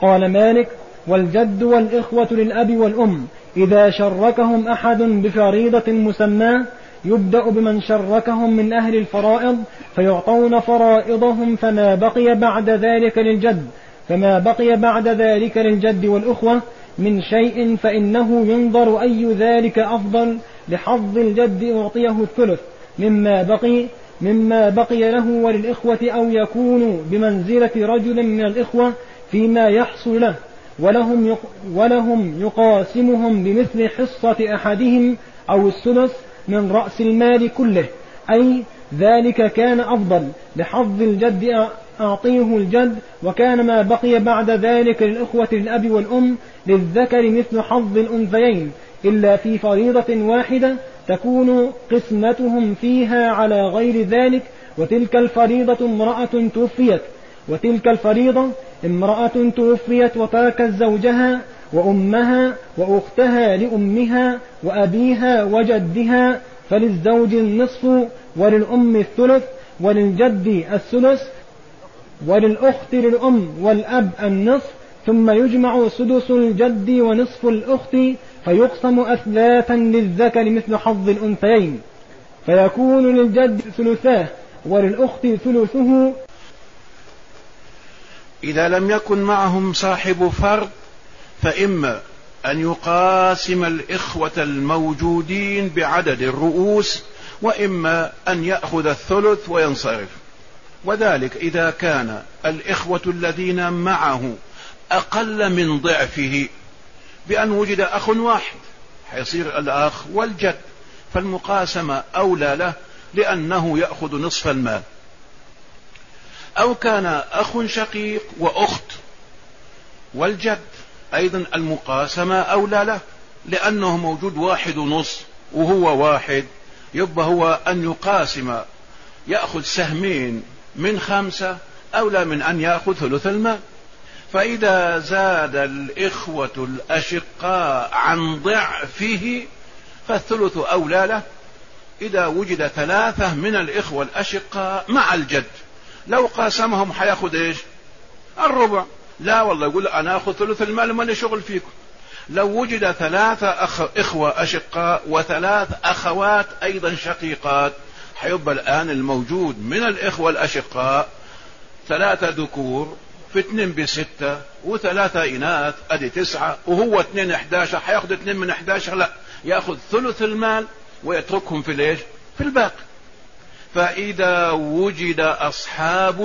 قال مالك: والجد والإخوة للأب والأم إذا شركهم أحد بفريضة مسمى يبدأ بمن شركهم من أهل الفرائض فيعطون فرائضهم، فما بقي بعد ذلك للجد والأخوة من شيء فإنه ينظر أي ذلك أفضل، لحظ الجد أعطيه الثلث مما بقي له وللإخوة، أو يكون بمنزلة رجل من الإخوة فيما يحصل له، ولهم يقاسمهم بمثل حصة أحدهم أو الثلث من رأس المال كله، أي ذلك كان أفضل، لحظ الجد أعطيه الجد، وكان ما بقي بعد ذلك للإخوة الأب والأم للذكر مثل حظ الأنثيين، إلا في فريضة واحدة تكون قسمتهم فيها على غير ذلك، وتلك الفريضة امرأة توفيت وتركت زوجها وأمها وأختها لأمها وأبيها وجدها، فللزوج النصف وللأم الثلث وللجد الثلث وللأخت للأم والأب النصف، ثم يجمع سدس الجد ونصف الأخت فيقسم أثلاثا للذكر مثل حظ الأنثيين، فيكون للجد ثلثاه وللأخت ثلثه. إذا لم يكن معهم صاحب فرض فإما أن يقاسم الإخوة الموجودين بعدد الرؤوس، وإما أن يأخذ الثلث وينصرف، وذلك إذا كان الإخوة الذين معه أقل من ضعفه، بأن وجد أخ واحد حيصير الأخ والجد، فالمقاسمة أولى له لأنه يأخذ نصف المال، أو كان أخ شقيق وأخت والجد أيضا المقاسمة أولى له لأنه موجود واحد ونص وهو واحد، يبقى هو أن يقاسم يأخذ سهمين من 5 أولى من أن يأخذ ثلث المال. فإذا زاد الإخوة الأشقاء عن ضعفه فالثلث أولى له. إذا وجد 3 من الإخوة الأشقاء مع الجد، لو قاسمهم حياخذ إيش؟ الربع. لا والله يقول أنا أخذ ثلث المال ما لي شغل فيكم. لو وجد 3 إخوة أشقاء و3 أخوات أيضا شقيقات، حيبقى الآن الموجود من الإخوة الأشقاء 3 ذكور في 2 ب6 و3 إناث أدي 9، وهو 2 11، حياخذ 2 من 11؟ لا، يأخذ ثلث المال ويتركهم في ليش؟ في الباقي. فإذا وجد أصحاب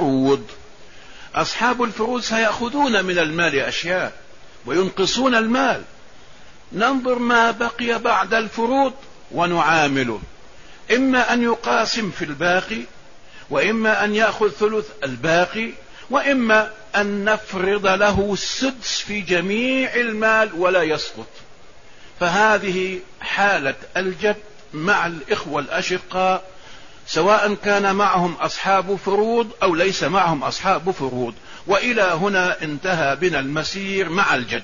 الفروض سيأخذون من المال أشياء وينقصون المال، ننظر ما بقي بعد الفروض ونعامله، إما أن يقاسم في الباقي، وإما أن يأخذ ثلث الباقي، وإما أن نفرض له السدس في جميع المال ولا يسقط. فهذه حالة الجد مع الإخوة الأشقاء، سواء كان معهم أصحاب فروض أو ليس معهم أصحاب فروض. وإلى هنا انتهى بنا المسير مع الجد.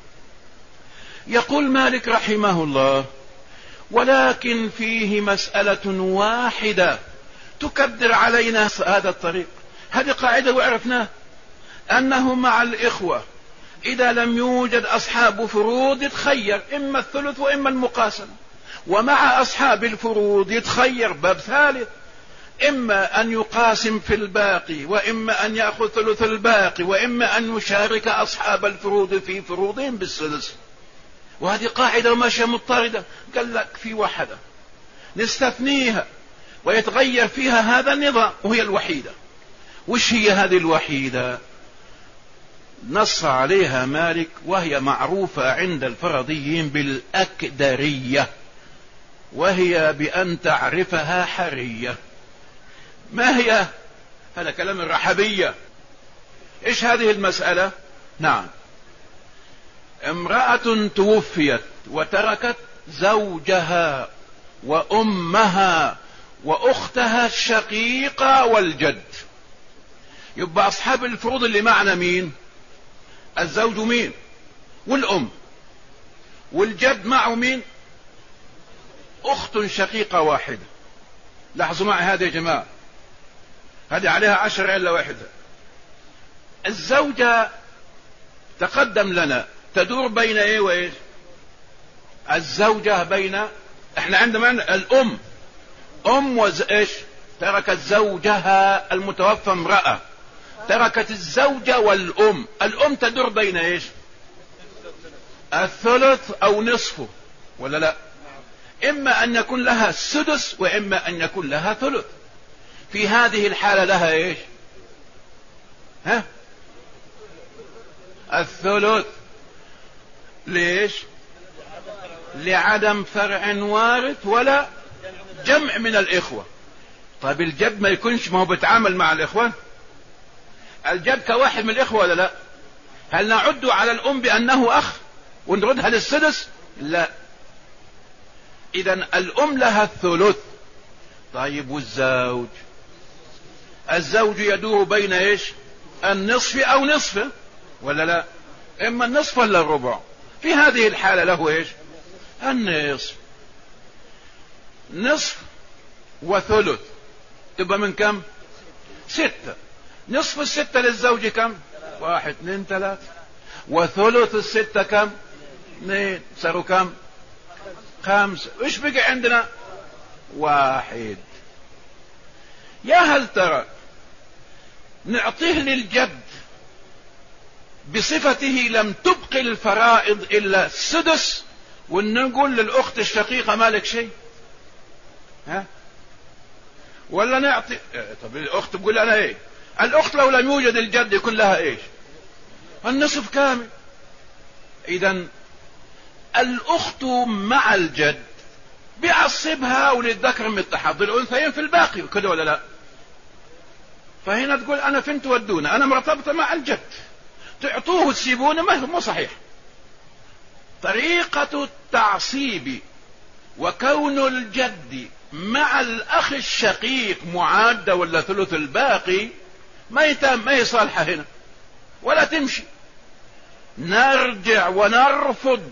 يقول مالك رحمه الله: ولكن فيه مسألة واحدة تكدر علينا هذا الطريق. هذه قاعدة وعرفناه، أنه مع الإخوة إذا لم يوجد أصحاب فروض يتخير إما الثلث وإما المقاسمة، ومع أصحاب الفروض يتخير باب ثالث، إما أن يقاسم في الباقي، وإما أن يأخذ ثلث الباقي، وإما أن يشارك أصحاب الفروض في فروضهم بالسدس. وهذه قاعدة ماشية مضطردة. قال لك في واحدة نستثنيها ويتغير فيها هذا النظام، وهي الوحيدة. وش هي هذه الوحيدة؟ نص عليها مالك، وهي معروفة عند الفرضيين بالأكدرية، وهي بأن تعرفها حرية. ما هي؟ هذا كلام الرحبية. إيش هذه المسألة؟ نعم، امرأة توفيت وتركت زوجها وأمها وأختها الشقيقة والجد. يبقى أصحاب الفروض اللي معنا مين؟ الزوج مين؟ والأم. والجد معه مين؟ أخت شقيقة واحدة. لاحظوا معي هذا يا جماعة، هذه عليها 10 إلا واحدة. الزوجة تقدم لنا تدور بين ايه وايش؟ الزوجة بين، احنا عندنا الام، ايش؟ تركت زوجها المتوفى امرأة، تركت الزوجة والام، الام تدور بين ايش؟ الثلث او نصفه، ولا لا؟ اما ان يكون لها السدس واما ان يكون لها ثلث. في هذه الحالة لها ايش؟ الثلث. ليش؟ لعدم فرع وارث ولا جمع من الاخوة. طيب الجد ما يكونش، ما هو بيتعامل مع الاخوة، الجد كواحد من الاخوة ولا لا؟ هل نعد على الام بانه اخ ونردها للسدس؟ لا. اذا الام لها الثلث. طيب والزوج؟ الزوج يدور بين ايش؟ النصف او نصفه، ولا لا؟ اما النصف ولا الربع. في هذه الحالة له ايش؟ النصف. نصف وثلث تبقى من كم؟ 6. نصف 6 للزوج كم؟ 1 2 3. وثلث 6 كم؟ 2. صاروا كم؟ 5. ايش بقى عندنا؟ 1. يا هل ترى نعطيه للجد بصفته لم تبقي الفرائض الا السدس، ونقول للاخت الشقيقة مالك شيء؟ ولا نعطي؟ طب الاخت تقول انا ايه؟ الاخت لو لم يوجد الجد يكون لها ايش؟ النصف كامل. اذا الاخت مع الجد بيعصبها وللذكر مثل حظ الانثيين في الباقي، كده ولا لا؟ فهنا تقول انا فين تودونا؟ انا مرتبطة مع الجد، تعطوه تسيبونه، ما هو صحيح. طريقة التعصيب وكون الجد مع الاخ الشقيق معادة ولا ثلث الباقي ما يصالح هنا ولا تمشي. نرجع ونرفض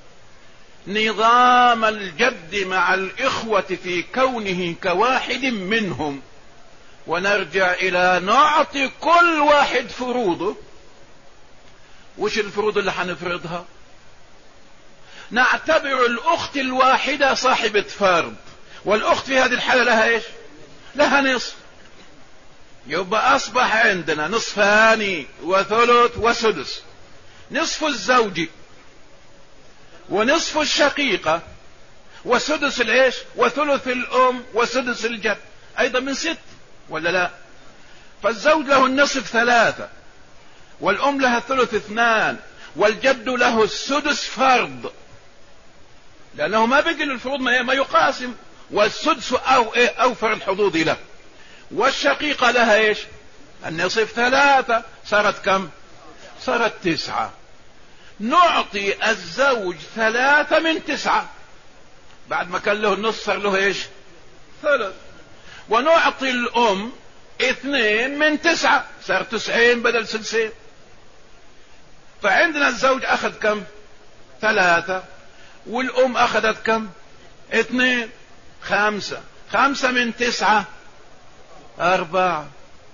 نظام الجد مع الاخوة في كونه كواحد منهم، ونرجع الى نعطي كل واحد فروضه. وش الفروض اللي حنفرضها؟ نعتبر الاخت الواحدة صاحبة فرض، والاخت في هذه الحالة لها ايش؟ لها نصف. يبقى اصبح عندنا نصفان وثلث وسدس. نصف الزوج ونصف الشقيقة وسدس الايش؟ وثلث الام وسدس الجد، ايضا من 6، ولا لا؟ فالزوج له النصف 3 والام لها الثلث 2 والجد له السدس فرض، لانه ما بقي للفروض ما يقاسم، والسدس اوفر الحظوظ له. والشقيقة لها ايش؟ النصف 3، صارت كم؟ صارت 9. نعطي الزوج 3 من 9 بعد ما كان له النصف، صار له ايش؟ 3. ونعطي الام 2 من 9، صار 9 بدل 6. فعندنا الزوج اخذ كم؟ 3 والام اخذت كم؟ 2. 5. 5 من 9 4.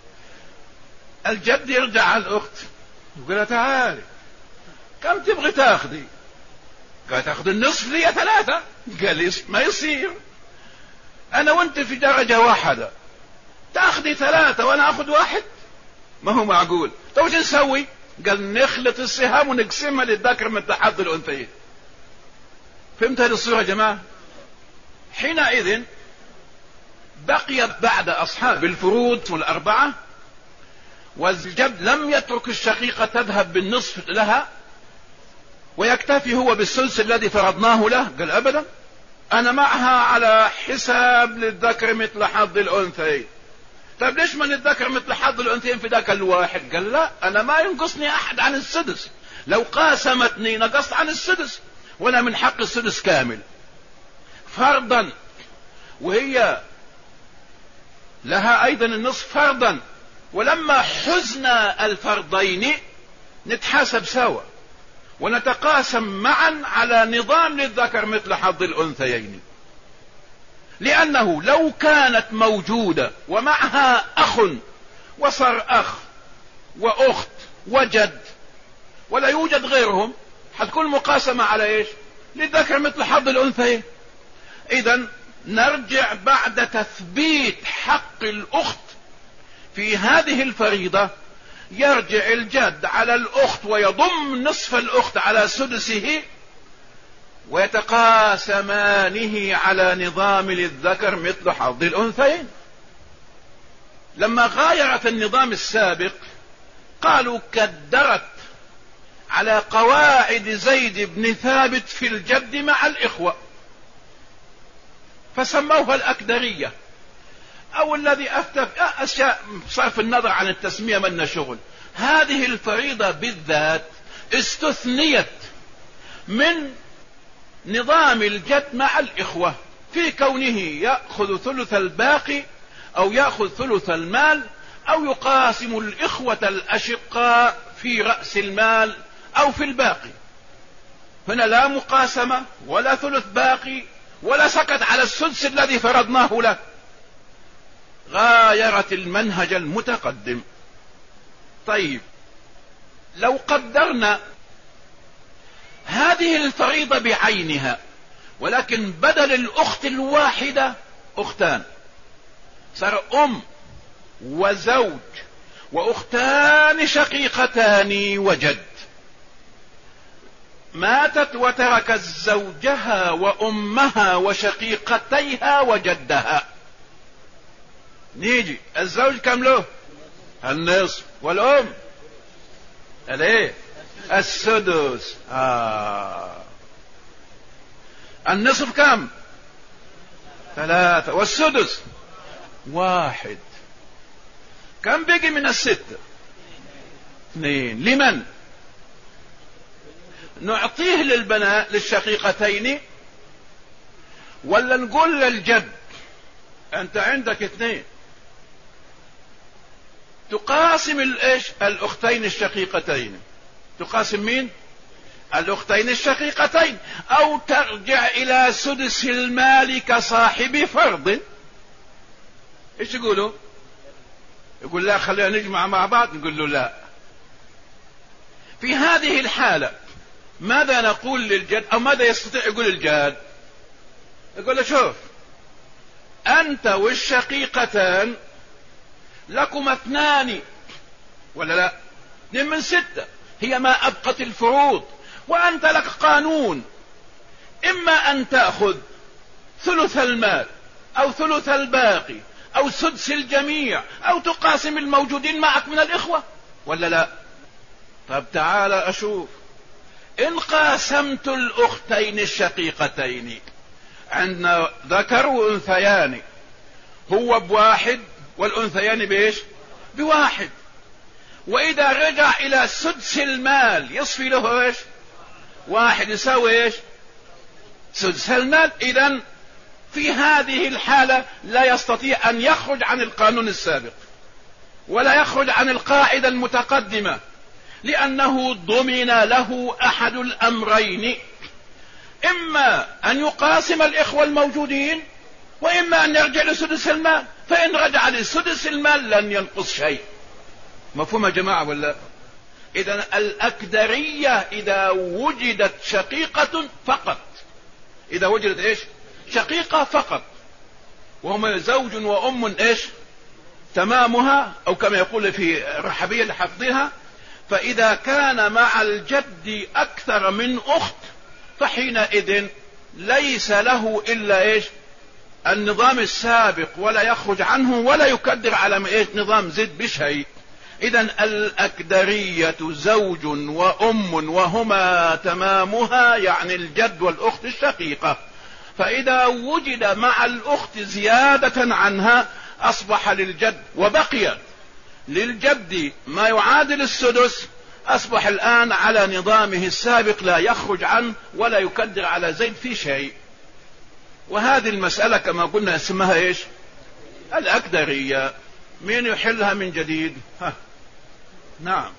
الجد يرجع على الاخت يقول لها تعالي كم تبغي تاخذي؟ قال تاخذ النصف لي 3. قال لي ما يصير، انا وانت في درجة واحدة، تاخذي 3 وانا اخذ 1، ما هو معقول. طيب وش نسوي؟ قال نخلط السهام ونقسمها للذكر مثل حظ الانثيين. فهمت هذه الصورة يا جماعة؟ حينئذ بقي بعد اصحاب الفروض 4، والجد لم يترك الشقيقة تذهب بالنصف لها ويكتفي هو بالثلث الذي فرضناه له. قال ابدا، انا معها على حساب للذكر مثل حظ الانثيين. طيب ليش من الذكر مثل حظ الانثيين في ذاك الواحد؟ قال لا، انا ما ينقصني احد عن السدس، لو قاسمتني نقصت عن السدس، وانا من حق السدس كامل فرضا، وهي لها ايضا النصف فرضا. ولما حزنا الفرضين نتحاسب سوا ونتقاسم معا على نظام للذكر مثل حظ الانثيين، لانه لو كانت موجودة ومعها اخ وصار اخ واخت وجد ولا يوجد غيرهم، حتكون مقاسمة على ايش؟ للذكر مثل حظ الأنثيين. إذن نرجع بعد تثبيت حق الأخت في هذه الفريضة، يرجع الجد على الأخت ويضم نصف الأخت على سدسه، ويتقاسمانه على نظام للذكر مثل حظ الأنثيين. لما غايرت النظام السابق قالوا كدرت على قواعد زيد بن ثابت في الجد مع الإخوة، فسموها الأكدرية، أو الذي أفتى أشياء صرف النظر عن التسمية من شغل. هذه الفريضة بالذات استثنيت من نظام الجد مع الإخوة في كونه يأخذ ثلث الباقي أو يأخذ ثلث المال، أو يقاسم الإخوة الأشقاء في رأس المال أو في الباقي. هنا لا مقاسمة ولا ثلث باقي ولا سكت على السدس الذي فرضناه له، غايرت المنهج المتقدم. طيب لو قدرنا هذه الفريضة بعينها، ولكن بدل الأخت الواحدة أختان، صار أم وزوج وأختان شقيقتان وجد، ماتت وتركت زوجها وأمها وشقيقتيها وجدها. نيجي الزوج كم له؟ النصف، والأم الايه؟ السدس. النصف كم؟ 3، والسدس 1. كم بقي من 6؟ 2. لمن؟ نعطيه للبنات للشقيقتين، ولا نقول للجد انت عندك 2 تقاسم الايش؟ الاختين الشقيقتين. تقاسم مين؟ الاختين الشقيقتين، او ترجع الى سدس المال كصاحب فرض. ايش يقولوا؟ يقول لا خلينا نجمع مع بعض. نقول له لا. في هذه الحالة ماذا نقول للجد، او ماذا يستطيع يقول الجد؟ يقول له شوف، انت والشقيقتان لكم 2 ولا لا؟ 2 من 6 هي ما ابقت الفروض، وانت لك قانون، اما ان تأخذ ثلث المال او ثلث الباقي او سدس الجميع، او تقاسم الموجودين معك من الاخوة، ولا لا؟ طب تعال اشوف، ان قاسمت الاختين الشقيقتين، عندنا ذكر وانثيان، هو ب1 والانثيان بايش؟ ب1. واذا رجع الى سدس المال يصفي له ايش؟ 1 يساوي ايش؟ سدس المال. اذا في هذه الحالة لا يستطيع ان يخرج عن القانون السابق، ولا يخرج عن القاعدة المتقدمة، لانه ضمن له احد الامرين، اما ان يقاسم الاخوة الموجودين، واما ان يرجع لسدس المال. فان رجع لسدس المال لن ينقص شيء. مفهوم يا جماعة ولا؟ اذا الاكدرية اذا وجدت شقيقة فقط، اذا وجدت ايش؟ شقيقة فقط، وهما زوج وام ايش؟ تمامها، او كما يقول في رحبية لحفظها. فاذا كان مع الجد اكثر من اخت، فحينئذ ليس له الا ايش؟ النظام السابق، ولا يخرج عنه ولا يكدر على ايش؟ نظام زد بشيء. اذا الاكدرية زوج وام وهما تمامها، يعني الجد والاخت الشقيقة. فاذا وجد مع الاخت زيادة عنها اصبح للجد، وبقي للجد ما يعادل السدس، اصبح الان على نظامه السابق، لا يخرج عنه ولا يكدر على زيد في شيء. وهذه المسألة كما قلنا اسمها ايش؟ الأكدرية. مين يحلها من جديد؟ نعم.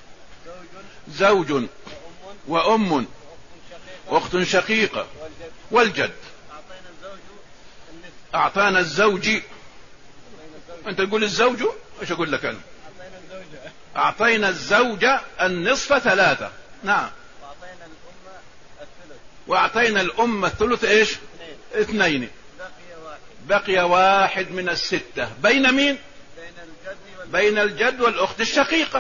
زوج وأم أخت شقيقة والجد. أعطانا الزوج. أنت تقول الزوج، إيش أقول لك أنا؟ أعطينا الزوج النصف 3، نعم. وأعطينا الأمة الثلث إيش؟ 2. بقي 1 من 6 بين مين؟ بين الجد والأخت الشقيقة.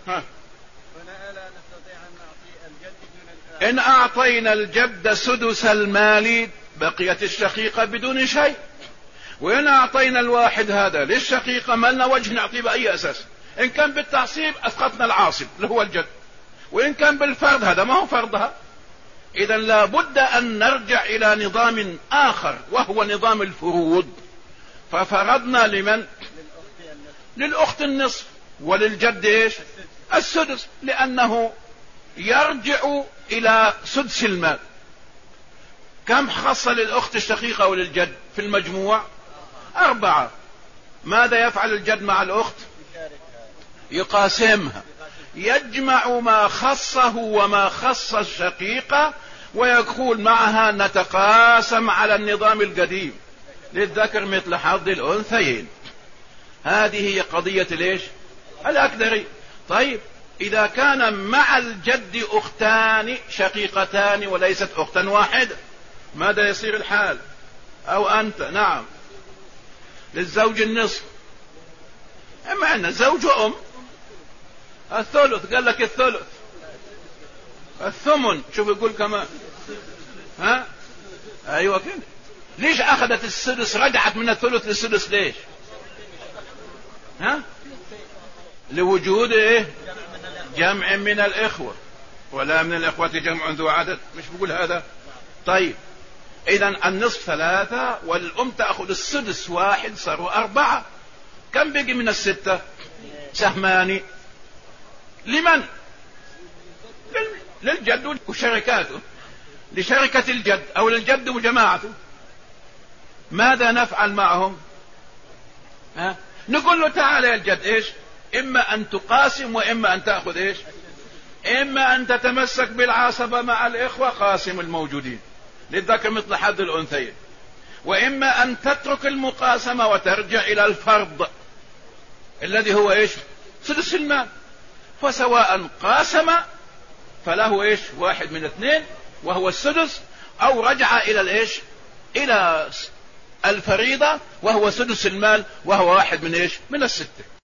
إن أعطينا الجد سدس المال بقيت الشقيقة بدون شيء، وإن أعطينا الواحد هذا للشقيقة ما لنا وجه نعطيه بأي أساس. إن كان بالتعصيب أسقطنا العاصب اللي هو الجد، وإن كان بالفرض هذا ما هو فرضها. إذا لا بد أن نرجع إلى نظام آخر وهو نظام الفروض. ففرضنا لمن؟ للأخت النصف، وللجد إيش؟ السدس، لأنه يرجع إلى سدس المال. كم خص للأخت الشقيقة وللجد في المجموع؟ 4. ماذا يفعل الجد مع الأخت؟ يقاسمها، يجمع ما خصه وما خص الشقيقة، ويقول معها نتقاسم على النظام القديم للذكر مثل حظ الأنثيين. هذه هي قضية ليش؟ الأكدري. طيب إذا كان مع الجد أختان شقيقتان وليست أختا واحدة ماذا يصير الحال؟ أو أنت؟ نعم. للزوج النصف، أما أن زوج وأم الثلث، قال لك الثلث، الثمن، شوف يقول كمان. ها أيوة كده. ليش أخذت السدس، رجعت من الثلث للسدس ليش؟ ها لوجود إيه؟ جمع من الإخوة، ولا من الإخوة جمع ذو عدد، مش بقول هذا. طيب إذن النصف 3 والأم تأخذ السدس 1، صاروا 4. كم بقي من 6؟ سهمان. لمن؟ للجد وشركاته، لشركة الجد أو للجد وجماعته. ماذا نفعل معهم؟ نقول له تعالى يا الجد إيش؟ إما أن تقاسم وإما أن تأخذ إيش؟ إما أن تتمسك بالعصبة مع الإخوة، قاسم الموجودين للذكر مثل حظ الأنثيين، وإما أن تترك المقاسمة وترجع إلى الفرض الذي هو إيش؟ سدس المال. فسواء قاسم فله إيش؟ 1 من 2 وهو السدس، أو رجع إلى الإيش؟ إلى الفريضة وهو سدس المال وهو 1 من إيش؟ من 6.